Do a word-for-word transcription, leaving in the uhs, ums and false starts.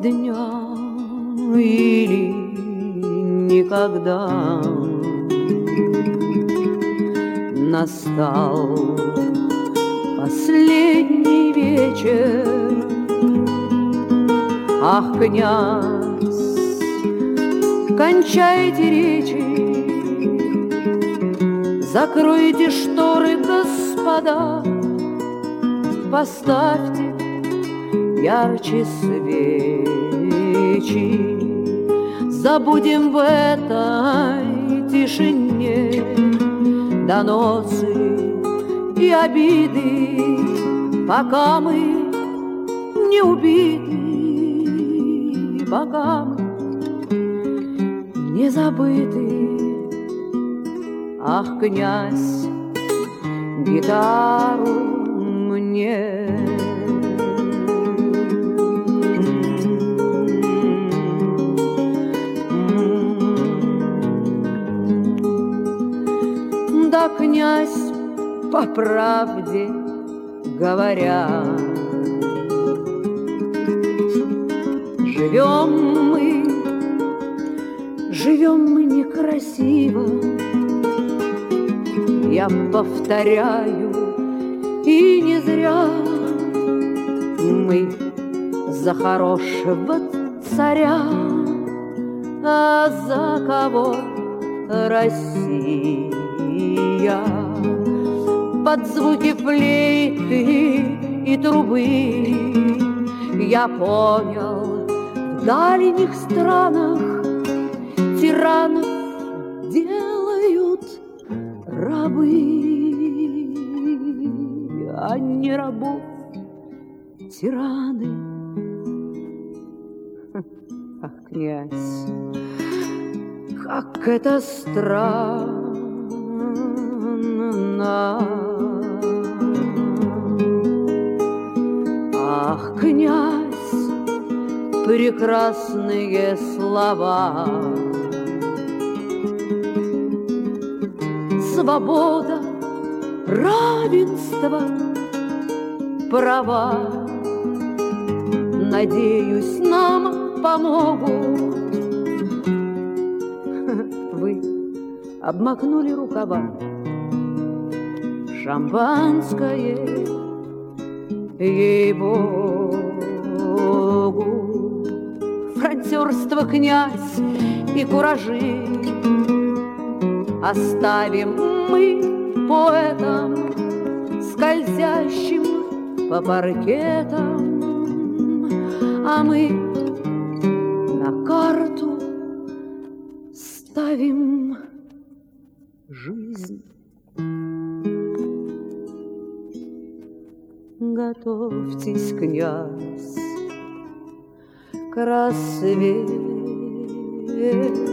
дня или никогда. Настал последний вечер. Ах, князь, кончайте речи, закройте шторы, господа, поставьте ярче свечи. Забудем в этой тишине доносы и обиды, пока мы не убиты, пока мы не забыты. Ах, князь, гитару мне. Да, князь, по правде говоря, живем мы, живем мы некрасиво. Я повторяю, и не зря. Мы за хорошего царя, а за кого Россия? Под звуки флейты и трубы я понял, в дальних странах тиранов делают рабы, а не рабов тираны. Ах, князь, как это странно. Ах, князь, прекрасные слова. Свобода, равенство, права, надеюсь, нам помогут. Вы обмакнули рукава в шампанское, ей-богу. Фронтёрство, князь, и куражи оставим мы поэтам, скользящим по паркетам, а мы на карту ставим жизнь. Готовьтесь, князь, к рассвету.